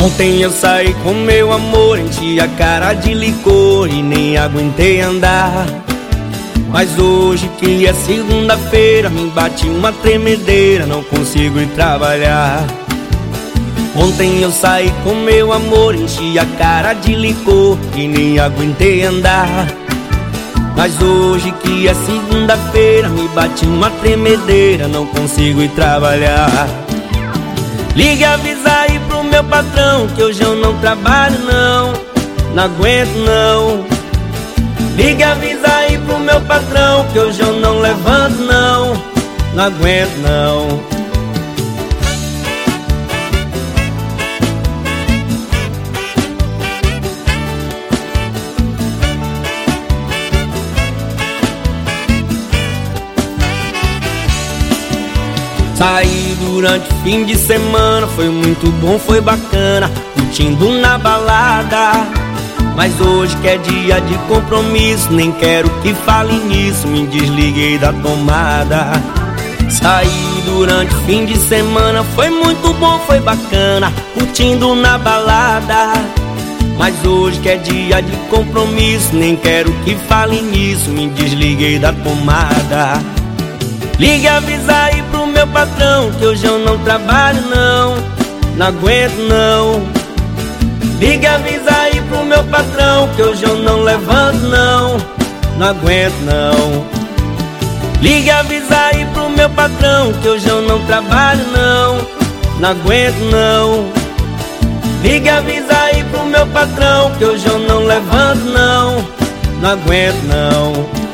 Ontem eu saí com meu amor, enchi a cara de licor e nem aguentei andar. Mas hoje que é segunda-feira, me bate uma tremedeira, não consigo ir trabalhar. Ontem eu saí com meu amor, enchi a cara de licor e nem aguentei andar. Mas hoje que é segunda-feira, me bate uma tremedeira, não consigo ir trabalhar. Ligue e avisa aí pro meu patrão que hoje eu não trabalho não, não aguento não. Ligue e avisa aí pro meu patrão que hoje eu não levanto não, não aguento não. Saí durante o fim de semana, foi muito bom, foi bacana, curtindo na balada. Mas hoje que é dia de compromisso, nem quero que fale nisso, me desliguei da tomada. Saí durante o fim de semana, foi muito bom, foi bacana, curtindo na balada. Mas hoje que é dia de compromisso, nem quero que fale nisso, me desliguei da tomada. Ligue e avisa aí pro meu patrão que hoje eu não trabalho não, não aguento não. Ligue e avisa aí pro meu patrão que hoje eu não levanto não, não aguento não. Ligue e avisa aí pro meu patrão que hoje eu não trabalho não, não aguento não. Ligue e avisa aí pro meu patrão que hoje eu não levanto não, não aguento não.